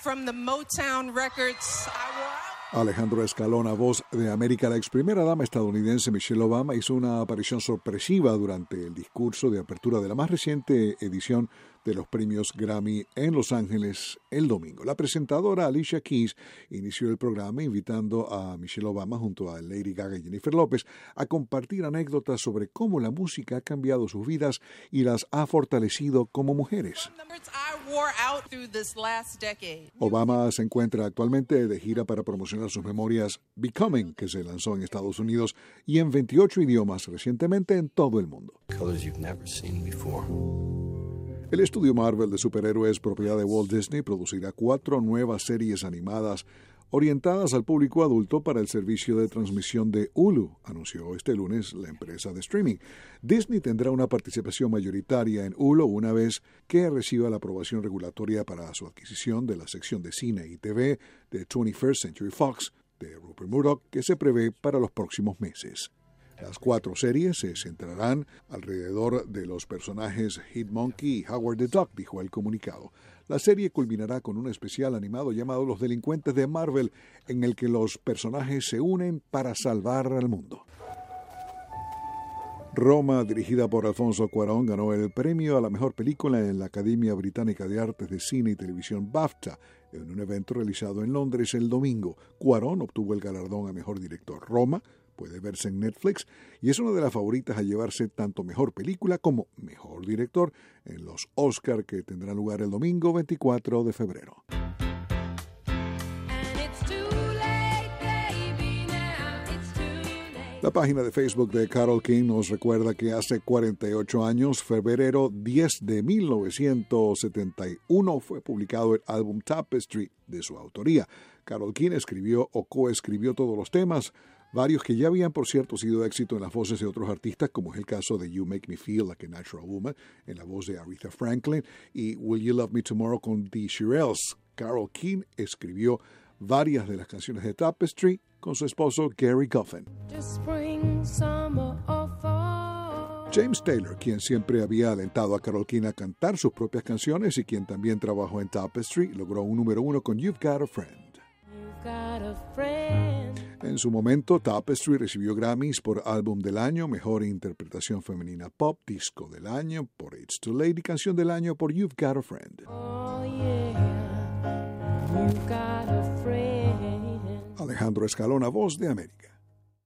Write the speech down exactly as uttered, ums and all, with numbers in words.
from the Motown Records. I wore out. Alejandro Escalona, voz de América. La ex primera dama estadounidense Michelle Obama hizo una aparición sorpresiva durante el discurso de apertura de la más reciente edición de los premios Grammy en Los Ángeles el domingo. La presentadora Alicia Keys inició el programa invitando a Michelle Obama junto a Lady Gaga y Jennifer López a compartir anécdotas sobre cómo la música ha cambiado sus vidas y las ha fortalecido como mujeres. Obama se encuentra actualmente de gira para promocionar sus memorias Becoming, que se lanzó en Estados Unidos y en veintiocho idiomas recientemente en todo el mundo. El estudio Marvel de superhéroes, propiedad de Walt Disney, producirá cuatro nuevas series animadas orientadas al público adulto para el servicio de transmisión de Hulu, anunció este lunes la empresa de streaming. Disney tendrá una participación mayoritaria en Hulu una vez que reciba la aprobación regulatoria para su adquisición de la sección de cine y T V de twenty-first Century Fox de Rupert Murdoch, que se prevé para los próximos meses. Las cuatro series se centrarán alrededor de los personajes Hitmonkey y Howard the Duck, dijo el comunicado. La serie culminará con un especial animado llamado Los Delincuentes de Marvel, en el que los personajes se unen para salvar al mundo. Roma, dirigida por Alfonso Cuarón, ganó el premio a la mejor película en la Academia Británica de Artes de Cine y Televisión BAFTA, en un evento realizado en Londres el domingo. Cuarón obtuvo el galardón a mejor director. Roma puede verse en Netflix y es una de las favoritas a llevarse tanto mejor película como mejor director en los Oscar, que tendrán lugar el domingo veinticuatro de febrero. La página de Facebook de Carole King nos recuerda que hace cuarenta y ocho años, febrero diez de mil novecientos setenta y uno, fue publicado el álbum Tapestry de su autoría. Carole King escribió o coescribió todos los temas, varios que ya habían, por cierto, sido éxito en las voces de otros artistas, como es el caso de You Make Me Feel Like a Natural Woman, en la voz de Aretha Franklin, y Will You Love Me Tomorrow con The Shirelles. Carole King escribió varias de las canciones de Tapestry con su esposo Gary Goffin. James Taylor, quien siempre había alentado a Carole King a cantar sus propias canciones y quien también trabajó en Tapestry, logró un número uno con You've Got a Friend. En su momento, Tapestry recibió Grammys por Álbum del Año, Mejor Interpretación Femenina Pop, Disco del Año por It's Too Late y Canción del Año por You've Got a Friend. Oh, yeah. You've got a friend. Alejandro Escalona, Voz de América.